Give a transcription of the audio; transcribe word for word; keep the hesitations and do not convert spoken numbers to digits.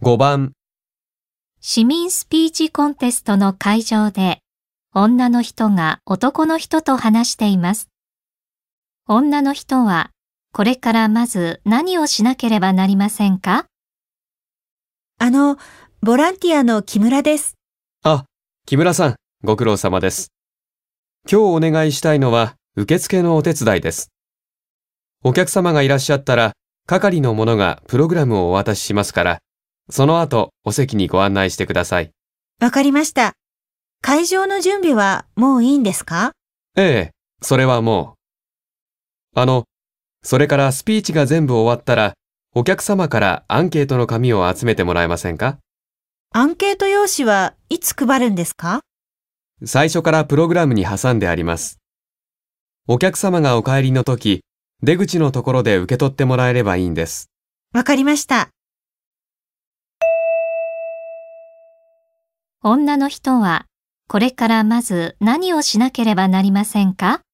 ごばん、 市民スピーチコンテストの会場で、女の人が男の人と話しています。女の人は、これからまず何をしなければなりませんか？ あの、ボランティアの木村です。 あ、木村さん、ご苦労様です。今日お願いしたいのは受付のお手伝いです。お客様がいらっしゃったら、係の者がプログラムをお渡ししますから、その後お席にご案内してください。 わかりました。会場の準備はもういいんですか？ ええ、それはもう。あの、それからスピーチが全部終わったら、お客様からアンケートの紙を集めてもらえませんか？ アンケート用紙はいつ配るんですか？ 最初からプログラムに挟んであります。お客様がお帰りの時、出口のところで受け取ってもらえればいいんです。 わかりました。 女の人は、これからまず何をしなければなりませんか？